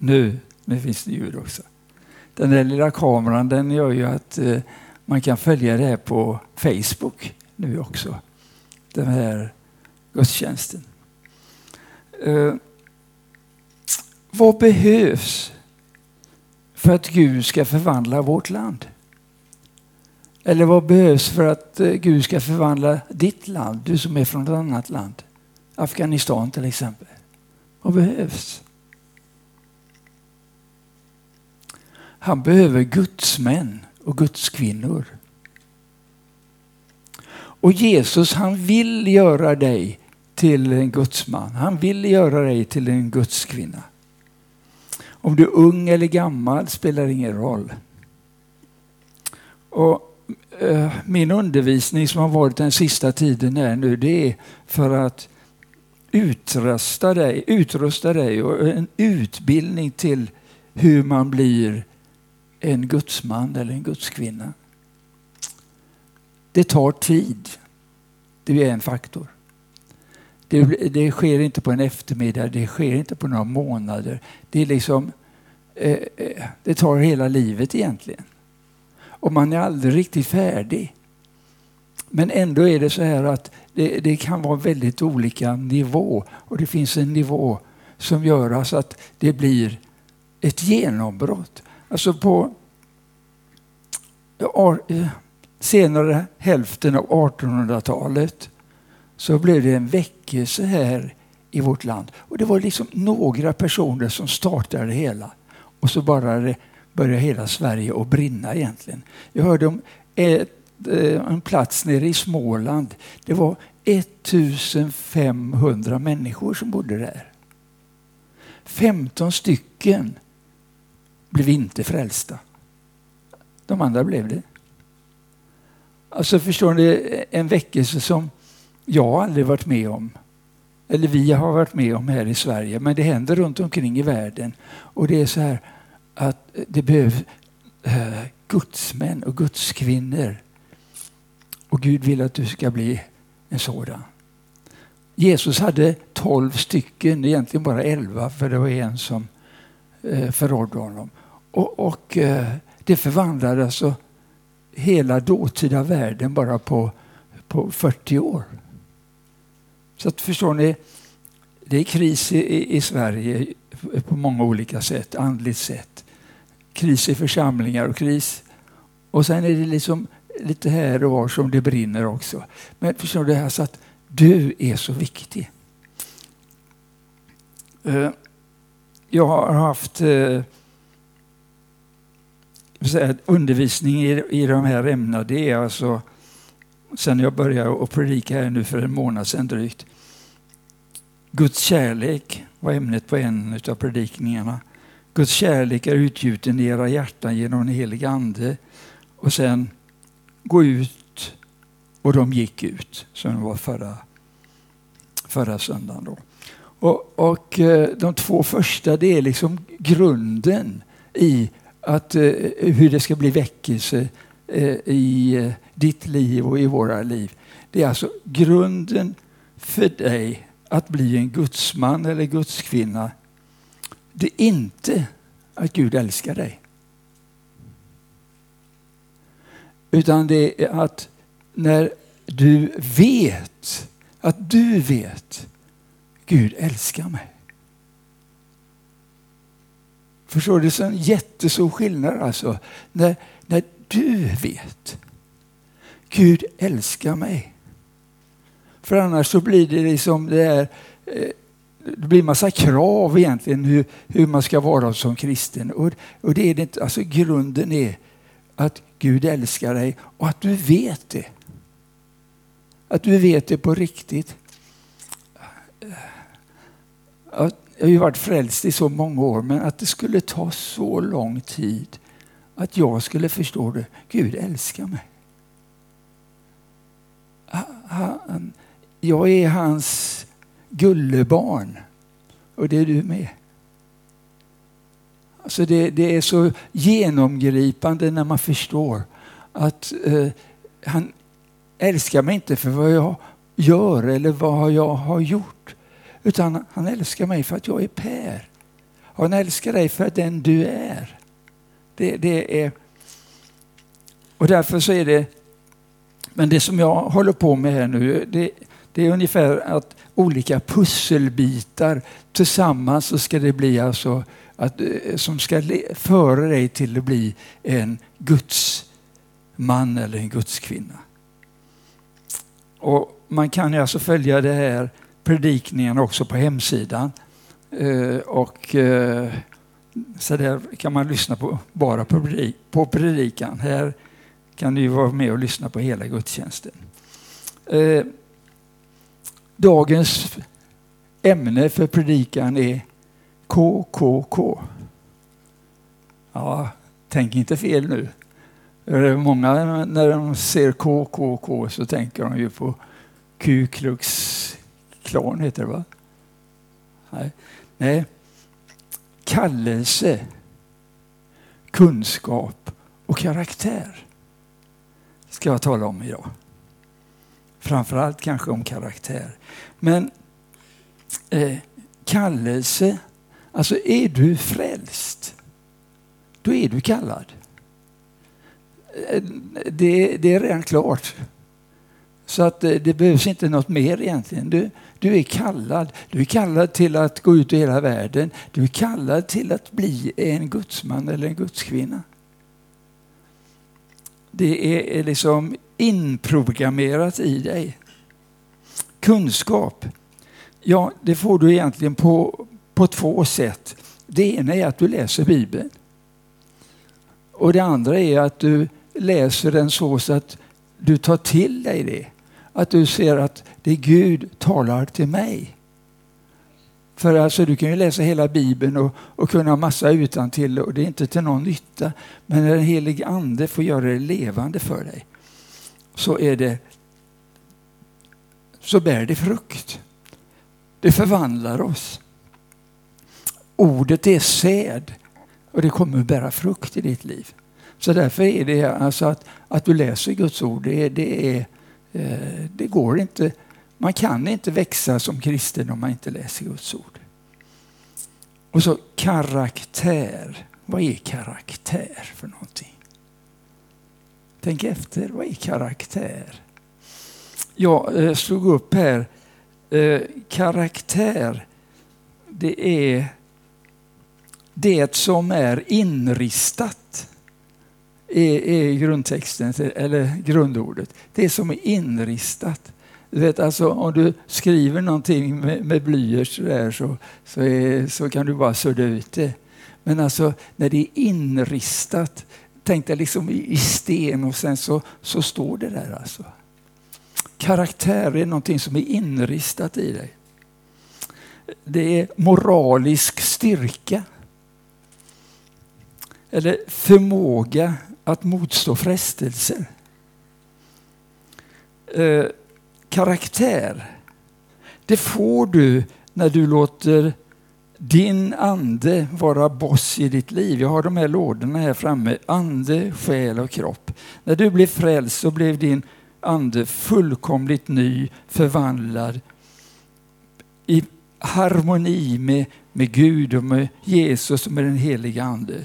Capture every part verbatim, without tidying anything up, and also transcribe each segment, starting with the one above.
Nu, nu finns det ljud också. Den där lilla kameran, den gör ju att eh, man kan följa det här på Facebook nu också. Den här gudstjänsten. Eh, vad behövs för att Gud ska förvandla vårt land? Eller vad behövs för att eh, Gud ska förvandla ditt land? Du som är från ett annat land. Afghanistan till exempel. Vad behövs? Han behöver Guds män och Guds kvinnor. Och Jesus, han vill göra dig till en Guds man. Han vill göra dig till en Guds kvinna. Om du är ung eller gammal spelar ingen roll. Och eh, min undervisning som har varit den sista tiden är nu, det är för att utrusta dig, utrusta dig och en utbildning till hur man blir en gudsman eller en gudskvinna. Det tar tid. Det är en faktor. Det, det sker inte på en eftermiddag, det sker inte på några månader. Det är liksom eh, det tar hela livet egentligen. Och man är aldrig riktigt färdig. Men ändå är det så här att det, det kan vara väldigt olika nivå. Och det finns en nivå som gör så att det blir ett genombrott. Alltså på senare hälften av artonhundratalet så blev det en väckelse här i vårt land. Och det var liksom några personer som startade det hela. Och så bara det började hela Sverige att brinna egentligen. Jag hörde om ett, en plats nere i Småland. Det var ettusenfemhundra människor som bodde där. femton stycken blev inte frälsta. De andra blev det. Alltså förstår ni, en väckelse som jag aldrig varit med om. Eller vi har varit med om här i Sverige. Men det händer runt omkring i världen. Och det är så här att det behövs eh, gudsmän och gudskvinnor. Och Gud vill att du ska bli en sådan. Jesus hade tolv stycken, egentligen bara elva, för det var en som eh, förrådde honom. Och, och eh, det förvandlade alltså hela dåtida världen bara på, på fyrtio år. Så att förstår ni, det är kris i, i Sverige på många olika sätt, andligt sätt. Kris i församlingar och kris. Och sen är det liksom lite här och var som det brinner också. Men förstår du, det här så att du är så viktig. Jag har haft undervisning i, i de här ämnena. Det är alltså sen jag började att predika här nu för en månad sedan drygt. Guds kärlek var ämnet på en av predikningarna. Guds kärlek är utgjuten i era hjärtan genom en helig ande. Och sen gå ut, och de gick ut, som det var förra, förra söndagen då. Och, och de två första, det är liksom grunden i att hur det ska bli väckelse i ditt liv och i våra liv. Det är alltså grunden för dig att bli en gudsman eller gudskvinna. Det är inte att Gud älskar dig. Utan det är att när du vet att du vet Gud älskar mig. Förstår du? Det är en jättestor skillnad alltså. När, när du vet Gud älskar mig. För annars så blir det liksom det här, det blir massa krav egentligen hur, hur man ska vara som kristen. Och, och det är det inte, alltså grunden är att Gud älskar dig och att du vet det. Att du vet det på riktigt. Jag har ju varit frälst i så många år, men att det skulle ta så lång tid att jag skulle förstå det. Gud älskar mig. Han, jag är hans gullebarn och det är du med. Alltså det, det är så genomgripande när man förstår att eh, han älskar mig inte för vad jag gör eller vad jag har gjort. Utan han älskar mig för att jag är Per. Han älskar dig för den du är. Det, det är. Och därför så är det, men det som jag håller på med här nu, det, det är ungefär att olika pusselbitar tillsammans så ska det bli alltså att, som ska föra dig till att bli en Guds man eller en Guds kvinna. Och man kan ju alltså följa det här predikningen också på hemsidan. Uh, och uh, så där kan man lyssna på bara på, predik- på predikan. Här kan du vara med och lyssna på hela gudstjänsten. Uh, dagens ämne för predikan är K K K. Ja, tänk inte fel nu. Många när de ser K K K så tänker de ju på Ku Klux Klan heter det, va? Nej. Nej. Kallelse, kunskap och karaktär ska jag tala om idag. Framförallt kanske om karaktär. Men eh, kallelse, alltså är du frälst, då är du kallad. Det, det är redan klart. Så att det behövs inte något mer egentligen. Du, du är kallad. Du är kallad till att gå ut i hela världen. Du är kallad till att bli en gudsman eller en gudskvinna. Det är liksom inprogrammerat i dig. Kunskap. Ja, det får du egentligen på, på två sätt. Det ena är att du läser Bibeln. Och det andra är att du läser den så, så att du tar till dig det. Att du ser att det är Gud talar till mig. För alltså du kan ju läsa hela Bibeln och, och kunna massa utantill och det är inte till någon nytta. Men när den helige ande får göra det levande för dig så är det så bär det frukt. Det förvandlar oss. Ordet är säd och det kommer bära frukt i ditt liv. Så därför är det alltså att, att du läser Guds ord, det, det, är, eh, det går inte. Man kan inte växa som kristen om man inte läser Guds ord. Och så karaktär. Vad är karaktär för någonting? Tänk efter, vad är karaktär? Jag eh, slog upp här. Eh, karaktär, det är det som är inristat. Är, är grundtexten eller grundordet. Det som är inristat. Du vet, alltså, om du skriver någonting med, med blyerts där så, så, är, så kan du bara sudda ut det. Men alltså när det är inristat, tänk dig liksom i, i sten och sen så, så står det där alltså. Karaktär är någonting som är inristat i dig. Det är moralisk styrka. Eller förmåga att motstå frestelser. Eh, karaktär. Det får du när du låter din ande vara boss i ditt liv. Jag har de här lådorna här framme. Ande, själ och kropp. När du blev frälst så blev din ande fullkomligt ny, förvandlad. I harmoni med, med Gud och med Jesus och med den heliga ande.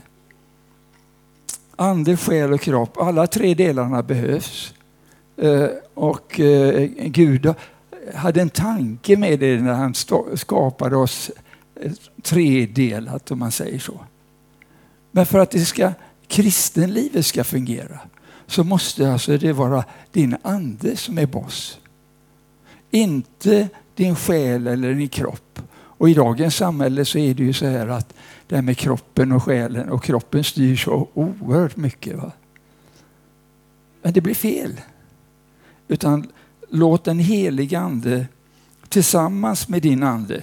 Ande, själ och kropp. Alla tre delarna behövs. Uh, och uh, Gud hade en tanke med det när han st- skapade oss uh, tredelat, om man säger så. Men för att det ska, kristenlivet ska fungera så måste alltså det vara din ande som är boss. Inte din själ eller din kropp. Och i dagens samhälle så är det ju så här att det här med kroppen och själen och kroppen styr så oerhört mycket. Va? Men det blir fel. Utan låt den heliga ande tillsammans med din ande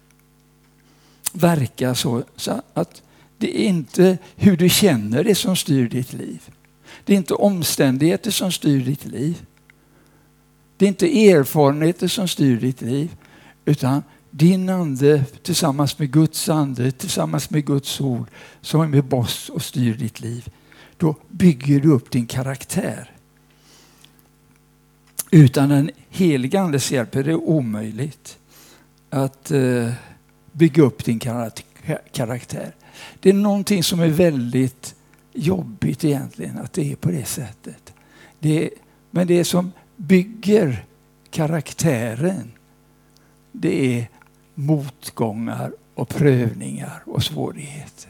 verka så, så att det är inte hur du känner det som styr ditt liv. Det är inte omständigheter som styr ditt liv. Det är inte erfarenheter som styr ditt liv. Utan din ande tillsammans med Guds ande, tillsammans med Guds ord som är med boss och styr ditt liv. Då bygger du upp din karaktär. Utan en helig andes hjälp är det omöjligt att uh, bygga upp din karaktär. Det är någonting som är väldigt jobbigt egentligen, att det är på det sättet. Det är, men det som bygger karaktären, det är motgångar och prövningar och svårigheter.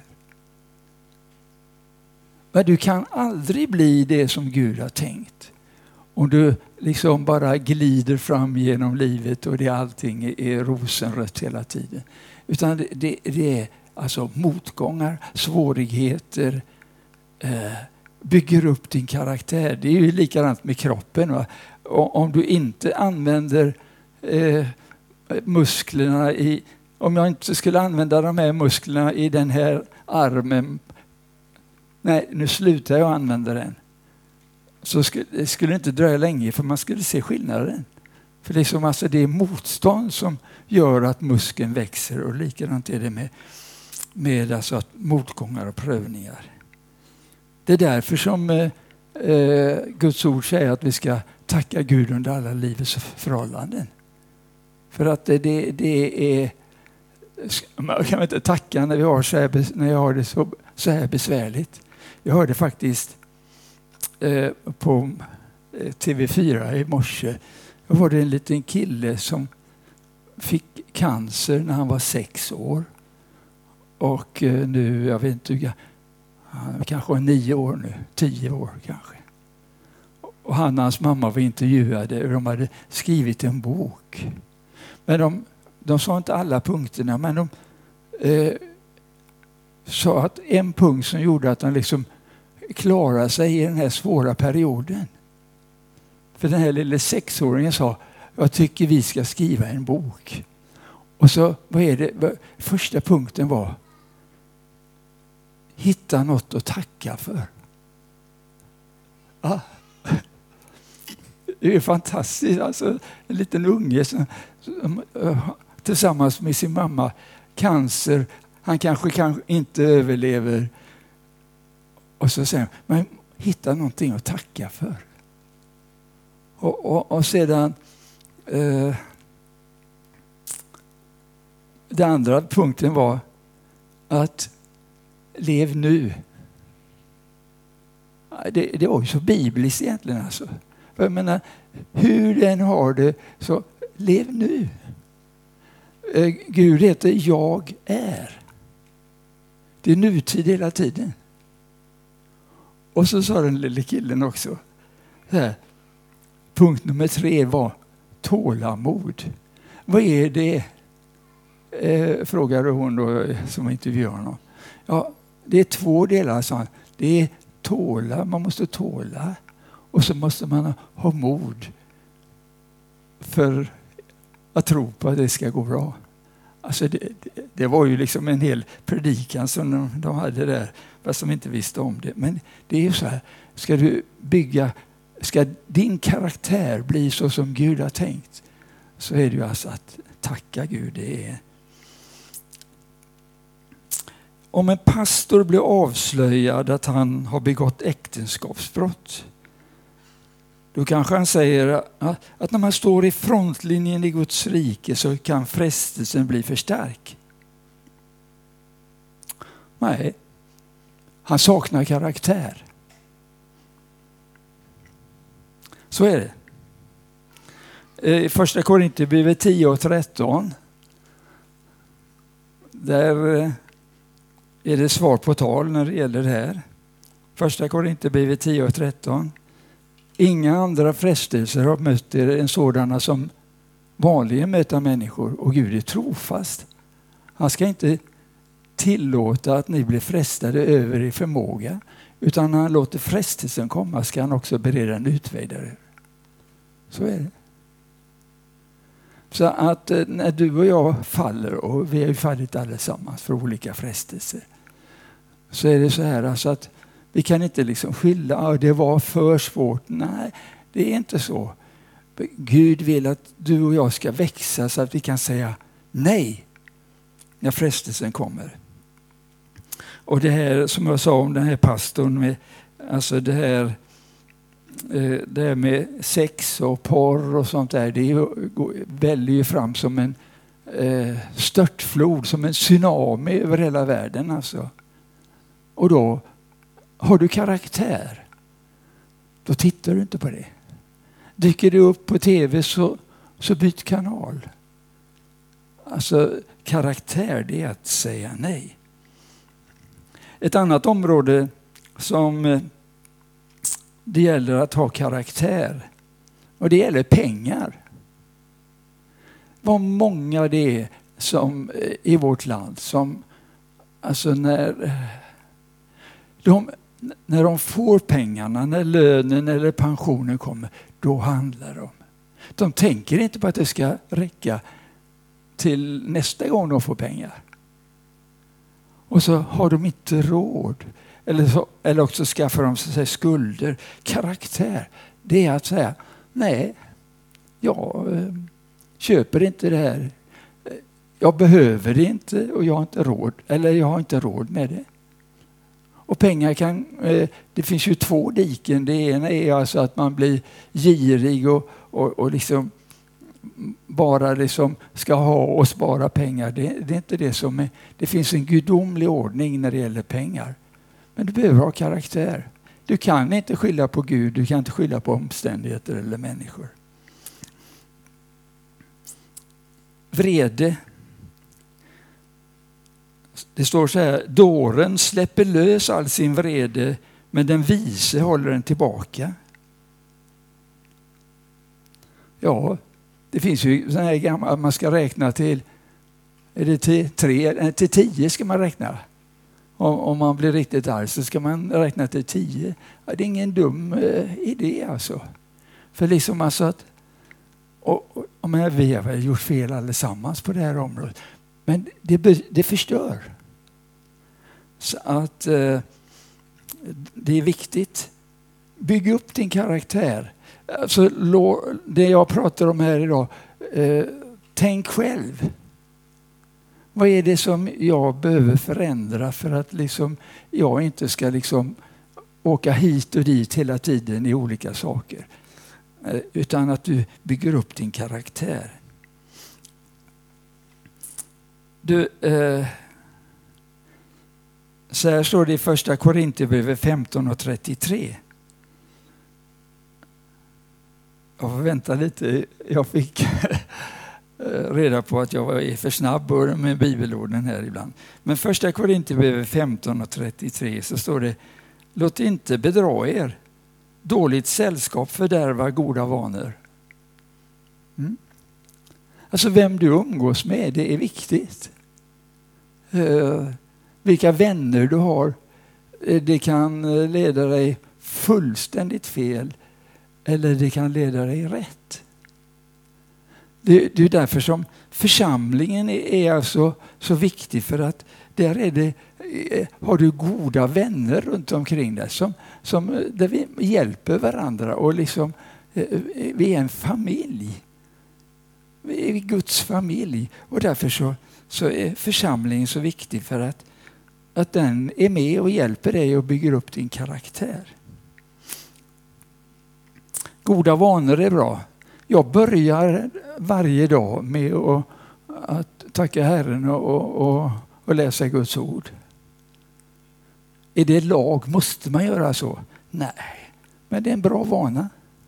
Men du kan aldrig bli det som Gud har tänkt. Om du liksom bara glider fram genom livet och det allting är rosenrött hela tiden. Utan det, det, det är alltså motgångar, svårigheter, eh, bygger upp din karaktär. Det är ju likadant med kroppen. Va? Om du inte använder eh, musklerna i... Om jag inte skulle använda de här musklerna i den här armen. Nej, nu slutar jag använda den. Så skulle det skulle inte dröja länge, för man skulle se skillnaden. För det är, som, alltså, det är motstånd som gör att muskeln växer, och likadant är det med, med alltså att motgångar och prövningar. Det är därför som eh, Guds ord säger att vi ska tacka Gud under alla livets förhållanden. För att det, det, det är... Man kan inte tacka när, vi har så här, när jag har det så, så här besvärligt. Jag hörde faktiskt eh, på T V fyra i morse, då var det en liten kille som fick cancer när han var sex år. Och eh, nu, jag vet inte, han kanske var nio år nu, tio år kanske. Och han och hans mamma var intervjuade och de hade skrivit en bok. Men de, de sa inte alla punkterna, men de eh, sa att en punkt som gjorde att han liksom klarade sig i den här svåra perioden. För den här lilla sexåringen sa, jag tycker vi ska skriva en bok. Och så, vad är det? Första punkten var, hitta något att tacka för. Ja. Det är fantastiskt. Alltså, en liten unge som, som, tillsammans med sin mamma, cancer, han kanske, kanske inte överlever. Och så säger han, men hitta någonting att tacka för. Och, och, och sedan eh, den andra punkten var att lev nu. Det, det var ju så bibliskt egentligen alltså. Jag menar, hur den har det, så lev nu. Eh, Gud heter jag är. Det är nutid hela tiden. Och så sa den lille killen också. Här, punkt nummer tre var tålamod. Vad är det? Eh, frågade hon då som intervjuade honom. Ja, det är två delar, sa han. Det är tåla, man måste tåla. Och så måste man ha mod för att tro på att det ska gå bra. Alltså det, det, det var ju liksom en hel predikan som de, de hade där, fast de inte visste om det. Men det är ju så här, ska du bygga, ska din karaktär bli så som Gud har tänkt, så är det ju alltså att tacka Gud. Det är... Om en pastor blir avslöjad att han har begått äktenskapsbrott, då kanske han säger att när man står i frontlinjen i Guds rike så kan frestelsen bli för stark. Nej, han saknar karaktär. Så är det. I första Korinthierbrevet tio och tretton, där är det svar på tal när det gäller det här. Första Korinthierbrevet tio och tretton. Inga andra frestelser har mött er än sådana som vanligen möter människor, och Gud är trofast. Han ska inte tillåta att ni blir frestade över er förmåga, utan när han låter frestelsen komma ska han också bereda en utväg där. Så är det. Så att när du och jag faller, och vi har ju fallit allesammans för olika frestelser, så är det så här alltså att vi kan inte liksom skylla att det var för svårt. Nej, det är inte så. Gud vill att du och jag ska växa så att vi kan säga nej när frestelsen kommer. Och det här som jag sa om den här pastorn, med, alltså det här, det här med sex och porr och sånt där, det väljer ju fram som en eh, störtflod, som en tsunami över hela världen. Alltså. Och då har du karaktär. Då tittar du inte på det. Dyker det upp på tv så, så byt kanal. Alltså karaktär, det är att säga nej. Ett annat område som det gäller att ha karaktär, och det gäller pengar. Vad många det är som i vårt land som alltså när de, när de får pengarna, när lönen eller pensionen kommer, då handlar de. De tänker inte på att det ska räcka till nästa gång de får pengar. Och så har de inte råd. Eller, så, eller också skaffar de sig skulder. Karaktär, det är att säga nej, jag eh, köper inte det här. Jag behöver det inte och jag har inte råd. Eller jag har inte råd med det. Och pengar kan, eh, det finns ju två diken. Det ena är alltså att man blir girig och, och, och liksom bara liksom ska ha och spara pengar. Det, det är inte det som är. Det finns en gudomlig ordning när det gäller pengar. Men du behöver ha karaktär. Du kan inte skylla på Gud. Du kan inte skylla på omständigheter eller människor. Vrede. Det står så här. Dåren släpper lös all sin vrede, men den vise håller den tillbaka. Ja, det finns ju sådana här gamla, man ska räkna till, är det till tre, till tio ska man räkna. Om, om man blir riktigt arg så ska man räkna till tio. Ja, det är ingen dum eh, idé alltså. För liksom alltså att, och, och, och men vi har gjort fel allesammans på det här området. Men det, det förstör. Så att eh, det är viktigt. Bygg upp din karaktär. Alltså, det jag pratar om här idag, eh, tänk själv. Vad är det som jag behöver förändra för att liksom, jag inte ska liksom åka hit och dit hela tiden i olika saker. Eh, utan att du bygger upp din karaktär. Du, eh, så här står det i första Korinthierbrevet femton och trettiotre. Jag får vänta lite. Jag fick reda på att jag var för snabb med bibelorden här ibland. Men första Korinthierbrevet femton och trettiotre så står det: låt inte bedra er. Dåligt sällskap fördärvar goda vanor. Mm. Alltså vem du umgås med, det är viktigt. Uh, vilka vänner du har, det kan leda dig fullständigt fel. Eller det kan leda dig rätt. Det, det är därför som församlingen är, är alltså så viktig. För att där är det, har du goda vänner runt omkring dig. Som, som, där vi hjälper varandra. Och liksom, vi är en familj. Vi är Guds familj. Och därför så, så är församlingen så viktig. För att, att den är med och hjälper dig och bygger upp din karaktär. Goda vanor är bra. Jag börjar varje dag med att, att tacka Herren och, och, och läsa Guds ord. Är det lag? Måste man göra så? Nej, men det är en bra vana.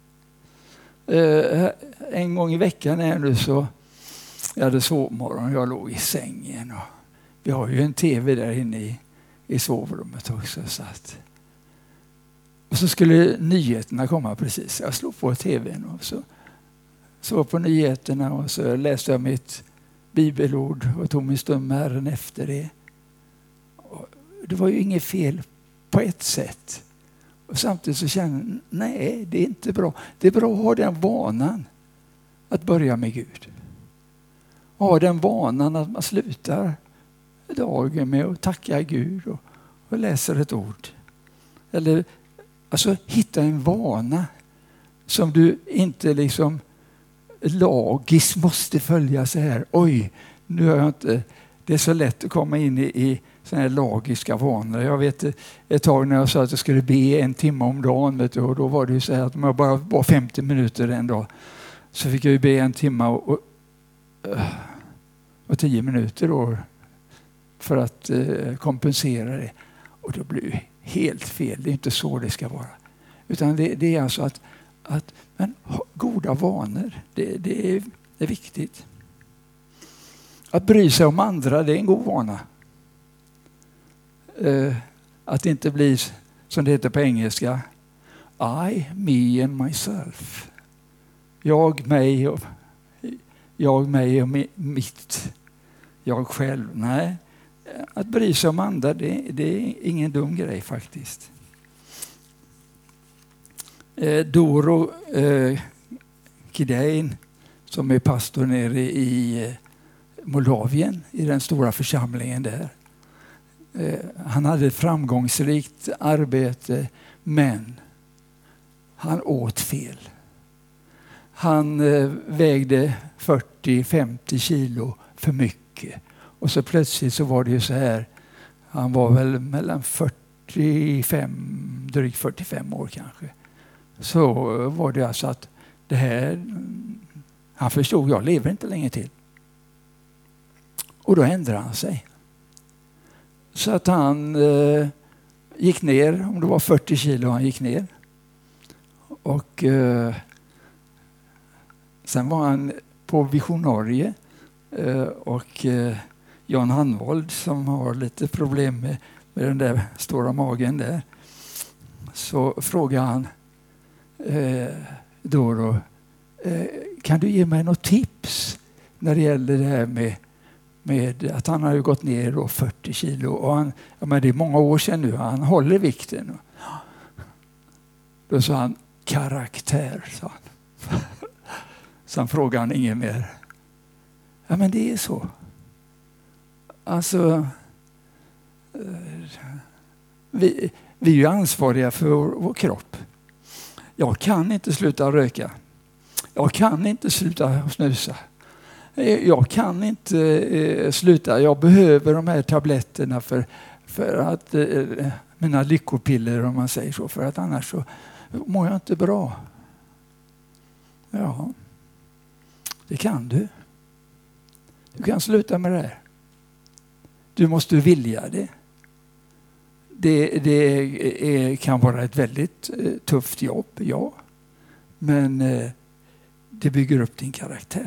Uh, en gång i veckan är nu så, jag hade sovmorgon, jag låg i sängen. Och vi har ju en tv där inne i, i sovrummet också. Så att, och så skulle nyheterna komma precis. Jag slog på tvn och så såg på nyheterna och så läste jag mitt bibelord och tog min stund med Herren efter det. Och det var ju inget fel på ett sätt. Och samtidigt så kände jag, nej, det är inte bra. Det är bra att ha den vanan att börja med Gud. Ha den vanan att man slutar dagen med att tacka Gud och, och läser ett ord. Eller alltså hitta en vana som du inte liksom lagiskt måste följa så här. Oj, nu har jag inte. Det är så lätt att komma in i, i såna här lagiska vanor. Jag vet ett tag när jag sa att jag skulle be en timme om dagen. Vet du, och då var det ju så här att om jag bara var femtio minuter en dag så fick jag ju be en timme. Och, och, och tio minuter då för att eh, kompensera det. Och då blir det helt fel. Det är inte så det ska vara. Utan det, det är alltså att, att men, goda vanor, det, det, är, det är viktigt. Att bry sig om andra, det är en god vana. Eh, att inte bli, som det heter på engelska, I, me and myself. Jag, mig och jag, mig och mitt. Jag själv. Nej, att bry sig om andra, det, det är ingen dum grej faktiskt. Eh, Doro eh, Kidein, som är pastor nere i eh, Moldavien, i den stora församlingen där. Eh, han hade ett framgångsrikt arbete, men han åt fel. Han eh, vägde fyrtio till femtio kilo för mycket. Och så plötsligt så var det ju så här. Han var väl mellan fyrtiofem, drygt fyrtiofem år kanske. Så var det alltså att det här, han förstod, jag lever inte länge till. Och då ändrade han sig. Så att han eh, gick ner, om det var fyrtio kilo han gick ner. Och eh, sen var han på Visionarie eh, och eh, Jan Hanvold som har lite problem med, med den där stora magen där. Så frågade han eh, Doro, eh, kan du ge mig något tips när det gäller det här med, med att han har ju gått ner då fyrtio kilo och han, ja, men det är många år sedan nu, han håller vikten. Då sa han, karaktär, sa han. Sen frågade han inget mer. Ja, men det är så. Alltså, vi, vi är ju ansvariga för vår, vår kropp. Jag kan inte sluta röka. Jag kan inte sluta snusa. Jag kan inte eh, sluta. Jag behöver de här tabletterna för, för att eh, mina lyckopiller, om man säger så. För att annars så mår jag inte bra. Ja, det kan du. Du kan sluta med det här. Du måste vilja det. Det, det är, kan vara ett väldigt eh, tufft jobb, ja. Men eh, det bygger upp din karaktär.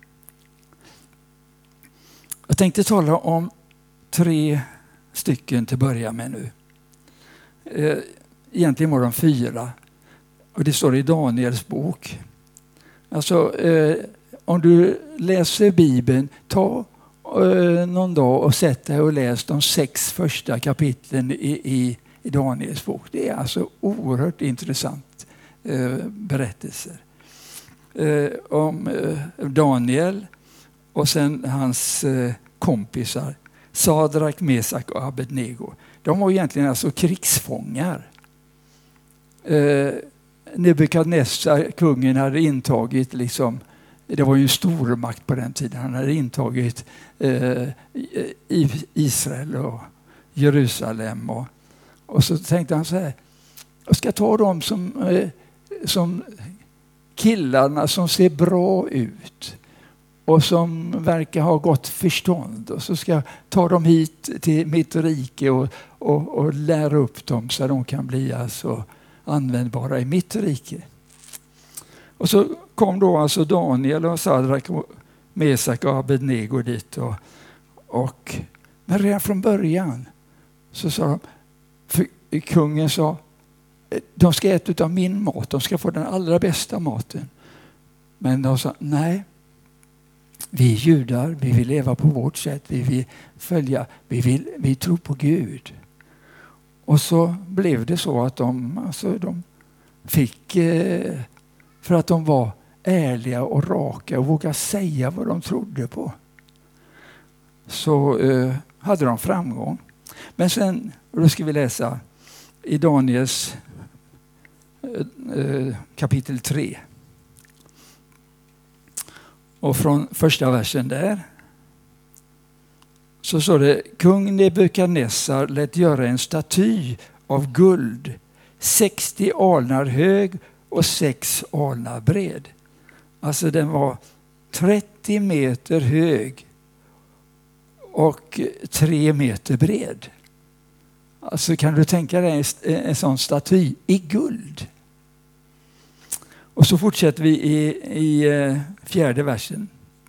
Jag tänkte tala om tre stycken till att börja med nu. Eh, egentligen var de fyra. Och det står i Daniels bok. Alltså, eh, om du läser Bibeln, ta eh, någon dag och sätt dig och läs de sex första kapitlen i, i, i Daniels bok. Det är alltså oerhört intressant eh, berättelser. Eh, om eh, Daniel och sen hans eh, kompisar Sadrak, Mesak och Abednego. De var egentligen alltså krigsfångar. Eh, Nebukadnessar, kungen, hade intagit, liksom, det var ju en stor makt på den tiden, han hade intagit eh, Israel och Jerusalem. Och, och så tänkte han så här, jag ska ta dem som, eh, som killarna som ser bra ut och som verkar ha gott förstånd, och så ska jag ta dem hit till mitt rike och, och, och lära upp dem så att de kan bli alltså användbara i mitt rike. Och så kom då alltså Daniel och Sadrak och Mesak och Abednego dit. Och, och, men redan från början så sa de, för kungen sa, de ska äta av min mat, de ska få den allra bästa maten. Men de sa, nej, vi är judar, vi vill leva på vårt sätt, vi vill följa, vi, vill, vi tror på Gud. Och så blev det så att de, alltså de fick, eh, för att de var ärliga och raka och vågade säga vad de trodde på, så eh, hade de framgång. Men sen, och då ska vi läsa i Daniels eh, kapitel tre. Och från första versen där så står det, kung Nebukadnessar lät göra en staty av guld, sextio alnar hög och sex alnar bred. Alltså den var trettio meter hög och tre meter bred. Alltså kan du tänka dig en, en sån staty i guld. Och så fortsätter vi i, i fjärde versen.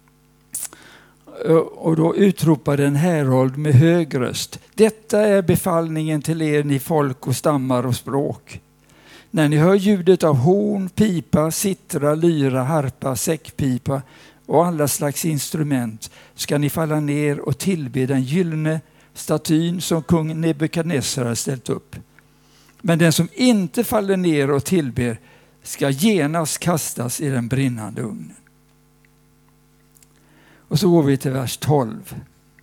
Och då utropade en härold med hög röst: detta är befallningen till er, ni folk och stammar och språk. När ni hör ljudet av horn, pipa, citra, lyra, harpa, säckpipa och alla slags instrument ska ni falla ner och tillbe den gyllene statyn som kung Nebukadnessar har ställt upp. Men den som inte faller ner och tillber ska genast kastas i den brinnande ugnen. Och så går vi till vers tolv.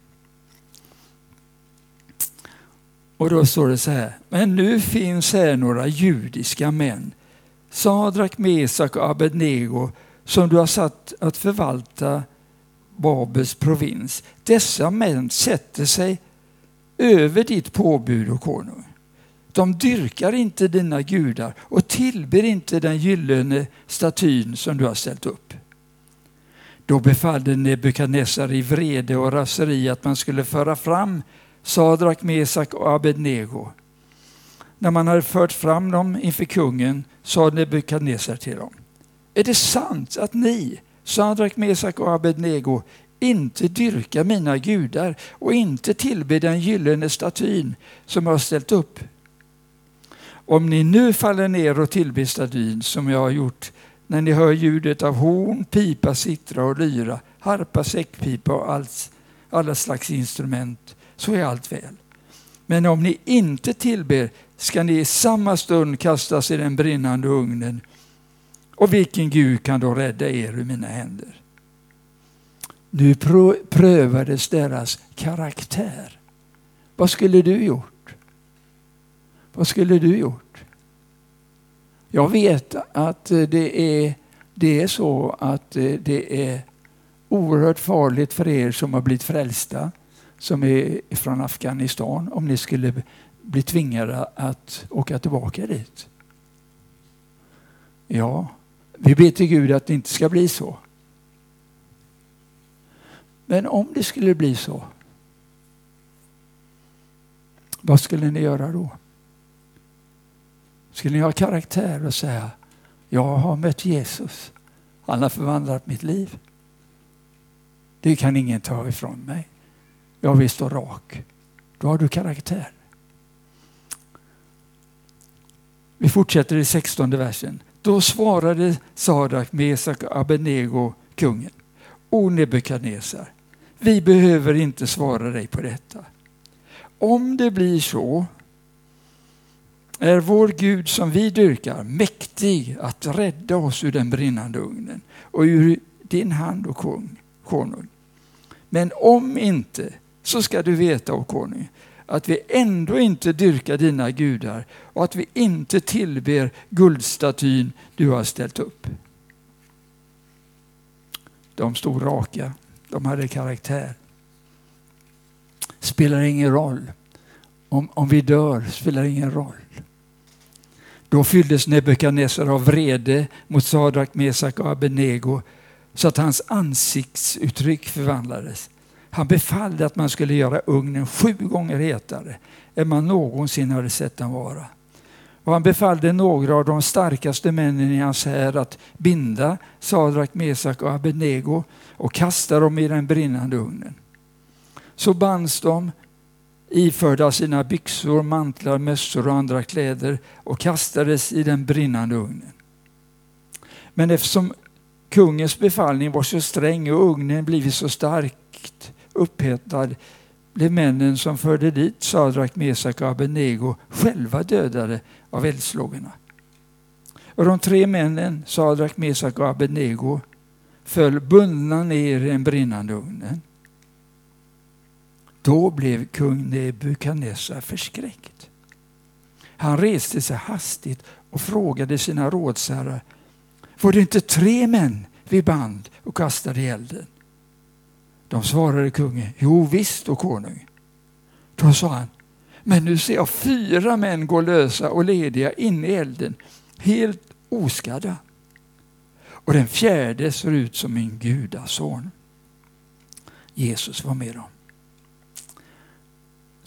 Och då står det så här: men nu finns här några judiska män, Sadrak, Mesak och Abednego, som du har satt att förvalta Babels provins. Dessa män sätter sig över ditt påbud och konung. De dyrkar inte dina gudar och tillber inte den gyllene statyn som du har ställt upp. Då befallde Nebukadnessar i vrede och raseri att man skulle föra fram Sadrak, Mesak och Abednego. När man hade fört fram dem inför kungen sa Nebukadnessar till dem: är det sant att ni, Sadrak, Mesak och Abednego, inte dyrkar mina gudar och inte tillber den gyllene statyn som jag har ställt upp? Om ni nu faller ner och tillber statyn som jag har gjort, när ni hör ljudet av horn, pipa, citra och lyra, harpa, säckpipa och allt, alla slags instrument, så är allt väl. Men om ni inte tillber ska ni i samma stund kastas i den brinnande ugnen. Och vilken Gud kan då rädda er ur mina händer? Nu prövades deras karaktär. Vad skulle du gjort? Vad skulle du gjort? Jag vet att det är, det är så att det är oerhört farligt för er som har blivit frälsta, som är från Afghanistan, om ni skulle bli tvingade att åka tillbaka dit. Ja, vi ber till Gud att det inte ska bli så. Men om det skulle bli så, vad skulle ni göra då? Skulle ni ha karaktär och säga: jag har mött Jesus, han har förvandlat mitt liv, det kan ingen ta ifrån mig, jag vill stå rak? Då har du karaktär. Vi fortsätter i sextonde versen. Då svarade Sadrak, Mesak och Abednego kungen: O Nebukadnessar, vi behöver inte svara dig på detta. Om det blir så, är vår Gud som vi dyrkar mäktig att rädda oss ur den brinnande ugnen och ur din hand, och kung, konung. Men om inte, så ska du veta, o konung, att vi ändå inte dyrkar dina gudar och att vi inte tillber guldstatyn du har ställt upp. De stod raka, de hade karaktär. Spelar ingen roll. Om, om vi dör spelar ingen roll. Då fylldes Nebukadnessar av vrede mot Sadrak, Mesak och Abednego så att hans ansiktsuttryck förvandlades. Han befallde att man skulle göra ugnen sju gånger hetare än man någonsin hade sett den vara. Och han befallde några av de starkaste männen i hans här att binda Sadrak, Mesak och Abednego och kasta dem i den brinnande ugnen. Så bands de, iförda sina byxor, mantlar, mössor och andra kläder, och kastades i den brinnande ugnen. Men eftersom kungens befallning var så sträng och ugnen blivit så starkt upphettad, blev männen som förde dit Sadrak, Mesak och Abednego själva dödade av eldslågorna. Och de tre männen, Sadrak, Mesak och Abednego, föll bundna ner i den brinnande ugnen. Då blev kung Nebukadnessar förskräckt. Han reste sig hastigt och frågade sina rådsherrar: var det inte tre män vi band och kastade i elden? De svarade kungen: jo visst, och konung. Då sa han: men nu ser jag fyra män gå lösa och lediga in i elden, helt oskadda. Och den fjärde ser ut som en gudason. Jesus var med dem.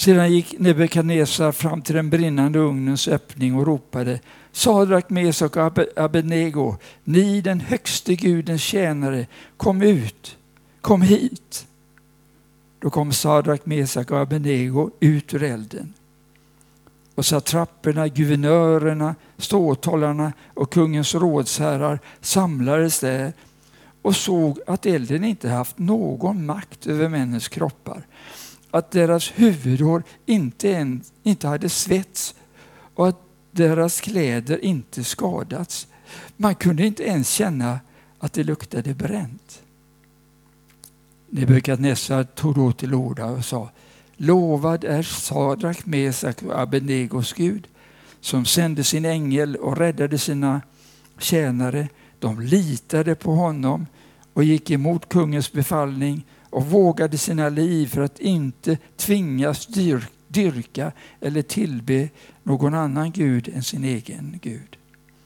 Sedan gick Nebukadnessar fram till den brinnande ugnens öppning och ropade: Sadrak, Mesak och Abednego, ni den högste Gudens tjänare, kom ut, kom hit. Då kom Sadrak, Mesak och Abednego ut ur elden. Och satrapperna, guvernörerna, ståthållarna och kungens rådsherrar samlades där och såg att elden inte haft någon makt över männens kroppar. Att deras huvudhår inte, ens, inte hade svets och att deras kläder inte skadats. Man kunde inte ens känna att det luktade bränt. Nebukadnessar tog då till orda och sa: Lovad är Sadrak, Mesak och Abednegos Gud, som sände sin ängel och räddade sina tjänare. De litade på honom och gick emot kungens befallning och vågade sina liv för att inte tvingas dyr, dyrka eller tillbe någon annan Gud än sin egen Gud.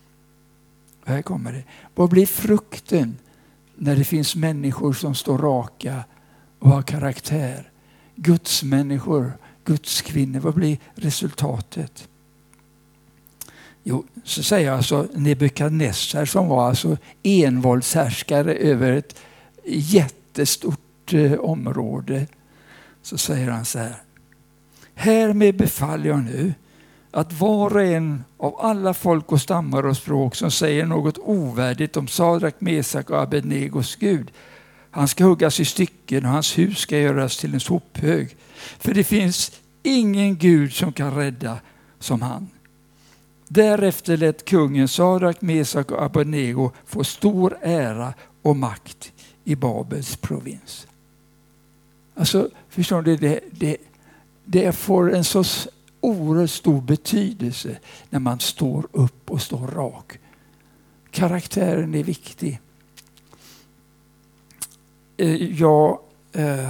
Och här kommer det. Vad blir frukten när det finns människor som står raka och har karaktär? Guds människor, Guds kvinnor. Vad blir resultatet? Jo, så säger alltså Nebukadnessar, som var alltså envåldshärskare över ett jättestort eh, område. Så säger han så här: härmed befaller jag nu att var och en av alla folk och stammar och språk som säger något ovärdigt om Sadrak, Mesak och Abednegos Gud, han ska huggas i stycken och hans hus ska göras till en sophög. För det finns ingen Gud som kan rädda som han. Därefter lät kungen Sadrak, Mesak och Abednego få stor ära och makt i Babels provins. Alltså, förstår du, det, det, det får en så oerhört stor betydelse när man står upp och står rak. Karaktären är viktig. Jag eh,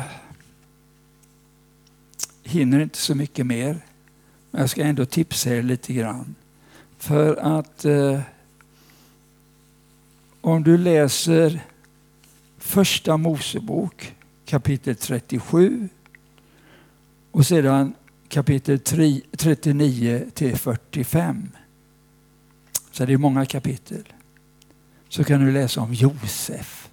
hinner inte så mycket mer, men jag ska ändå tipsa er lite grann. För att eh, om du läser första Mosebok kapitel trettiosju och sedan kapitel trettionio till fyrtiofem, så det är många kapitel, så kan du läsa om Josef.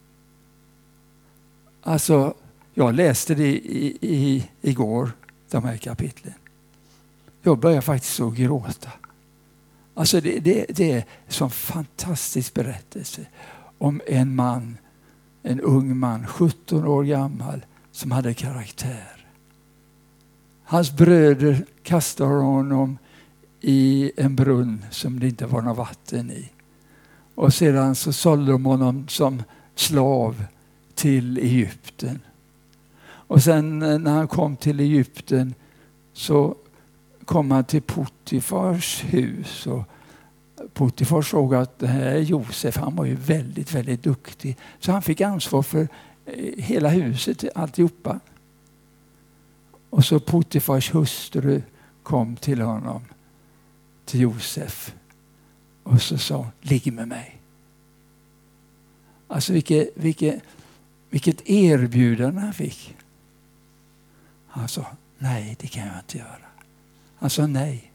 Alltså, jag läste det i, i, igår, de här kapitlen. Jag började faktiskt att gråta. Alltså det, det, det är en sån fantastisk berättelse om en man, en ung man, sjutton år gammal, som hade karaktär. Hans bröder kastade honom i en brunn som det inte var något vatten i. Och sedan så sålde de honom som slav till Egypten. Och sen när han kom till Egypten så kom han till Potifars hus, och Potifar såg att det här Josef, han var ju väldigt, väldigt duktig. Så han fick ansvar för hela huset, alltihopa. Och så Potifars hustru kom till honom, till Josef. Och så sa: ligg med mig. Alltså vilket, vilket, vilket erbjudande han fick. Han sa: nej, det kan jag inte göra. Han sa nej.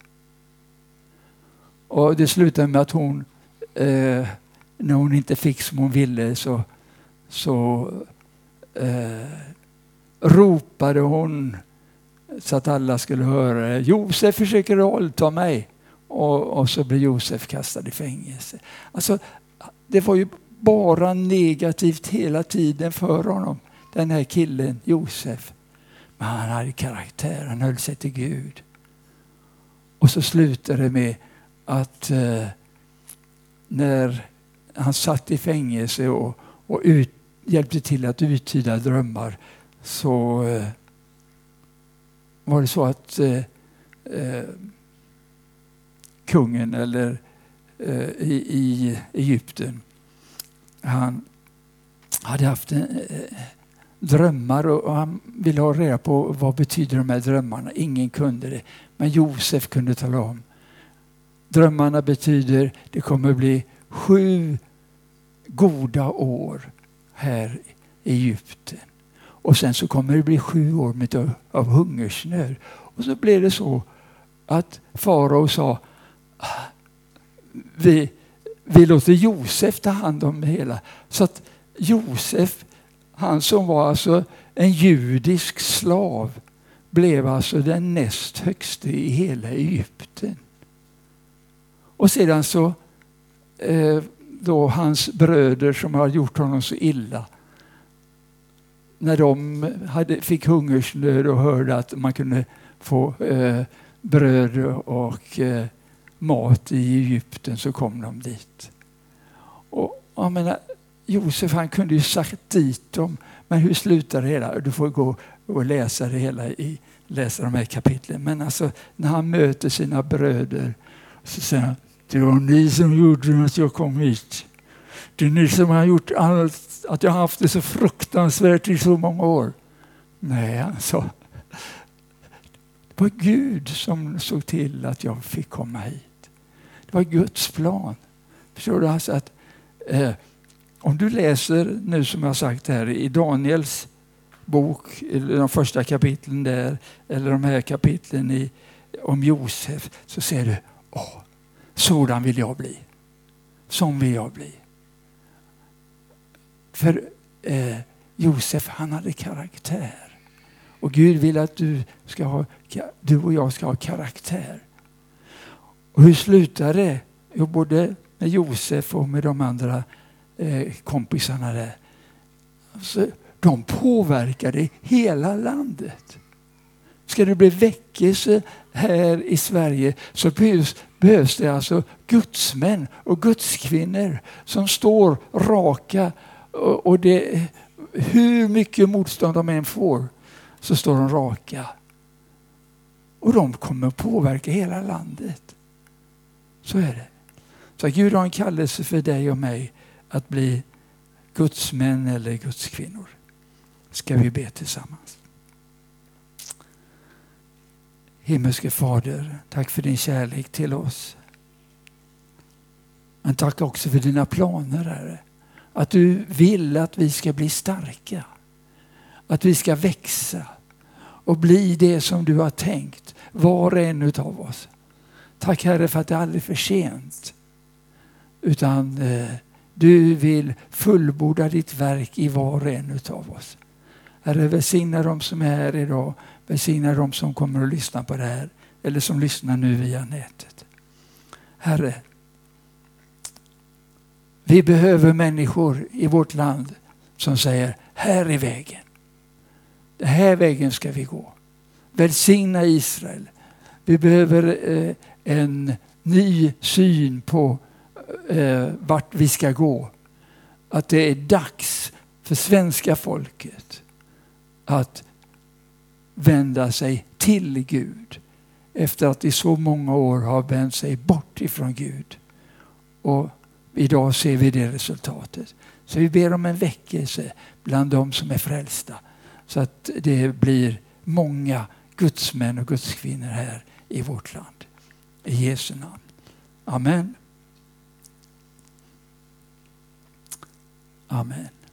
Och det slutade med att hon, eh, när hon inte fick som hon ville, så, så eh, ropade hon så att alla skulle höra: Josef försöker våldta mig. Och, och så blev Josef kastad i fängelse. Alltså, det var ju bara negativt hela tiden för honom, den här killen Josef. Men han hade karaktär, han höll sig till Gud. Och så slutade det med att eh, när han satt i fängelse och, och ut, hjälpte till att uttyda drömmar, så eh, var det så att eh, eh, kungen eller eh, i, i Egypten, han hade haft en, eh, drömmar och, och han ville ha reda på vad betyder de här drömmarna. Ingen kunde det, men Josef kunde tala om. Drömmarna betyder det kommer bli sju goda år här i Egypten. Och sen så kommer det bli sju år med, av hungersnöd. Och så blev det så att farao sa, vi, vi låter Josef ta hand om det hela. Så att Josef, han som var alltså en judisk slav, blev alltså den näst högste i hela Egypten. Och sedan så eh, då hans bröder som hade gjort honom så illa, när de hade, fick hungersnöd och hörde att man kunde få eh, bröd och eh, mat i Egypten, så kom de dit. Och jag menar, Josef, han kunde ju sagt dit dem, men hur slutar det hela? Du får gå och läsa det hela i läsa de här kapitlen. Men alltså när han möter sina bröder så säger han, det var ni som gjorde att jag kom hit. Det är ni som har gjort allt, att jag har haft det så fruktansvärt i så många år. Nej, han sa, det var Gud som såg till att jag fick komma hit. Det var Guds plan. Förstår du? Alltså att eh, om du läser nu, som jag sagt här, i Daniels bok, de första kapitlen där, eller de här kapitlen i, om Josef, så ser du, åh, sådan vill jag bli. Som vill jag bli. För eh, Josef, han hade karaktär. Och Gud vill att du, ska ha, du och jag ska ha karaktär. Och hur slutar det? Jo, både med Josef och med de andra eh, kompisarna där. Alltså, de påverkade hela landet. Ska det bli väckelse här i Sverige så behövs, behövs det alltså gudsmän och gudskvinnor som står raka, och, och det, hur mycket motstånd de än får så står de raka. Och de kommer påverka hela landet. Så är det. Så Gud har en kallelse för dig och mig att bli gudsmän eller gudskvinnor. Ska vi be tillsammans. Himmelske Fader, tack för din kärlek till oss. Men tack också för dina planer, Herre. Att du vill att vi ska bli starka. Att vi ska växa och bli det som du har tänkt, var och en utav oss. Tack, Herre, för att det aldrig är för sent. Utan eh, du vill fullborda ditt verk i var och en utav oss. Herre, välsigna de som är här idag. Välsigna de som kommer att lyssna på det här. Eller som lyssnar nu via nätet. Herre, vi behöver människor i vårt land som säger, här är vägen. Den här vägen ska vi gå. Välsigna Israel. Vi behöver eh, en ny syn på eh, vart vi ska gå. Att det är dags för svenska folket att vända sig till Gud efter att i så många år har vänt sig bort ifrån Gud. Och idag ser vi det resultatet. Så vi ber om en väckelse bland de som är frälsta, så att det blir många gudsmän och gudskvinnor här i vårt land. I Jesu namn. Amen. Amen.